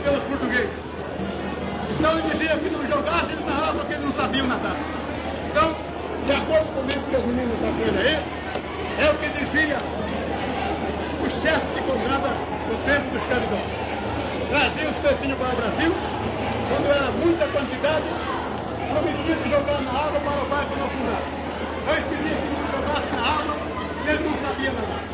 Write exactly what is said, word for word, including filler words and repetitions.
pelos portugueses. Então ele dizia que não jogasse na água porque eles não sabiam nadar. Então, de acordo com o livro que os meninos estão vendo aí, é o que dizia o chefe de condada do tempo dos escravidão. Trazia os peixinhos para o Brasil, quando era muita quantidade, prometia de jogar na água para o barco não afundar. Então eles pediam que não jogasse na água e eles não sabiam nadar.